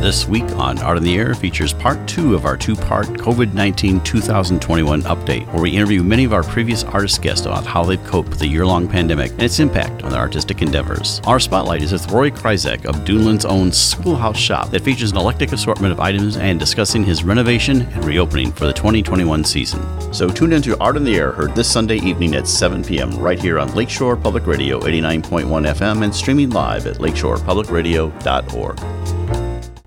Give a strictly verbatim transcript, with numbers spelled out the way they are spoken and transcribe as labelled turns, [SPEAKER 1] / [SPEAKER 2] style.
[SPEAKER 1] This week on Art in the Air features part two of our two-part COVID nineteen twenty twenty-one update, where we interview many of our previous artist guests about how they've coped with the year-long pandemic and its impact on their artistic endeavors. Our spotlight is with Roy Kryzak of Duneland's own Schoolhouse Shop that features an eclectic assortment of items and discussing his renovation and reopening for the twenty twenty-one season. So tune into Art in the Air, heard this Sunday evening at seven p.m. right here on Lakeshore Public Radio eighty-nine point one F M and streaming live at lakeshore public radio dot org.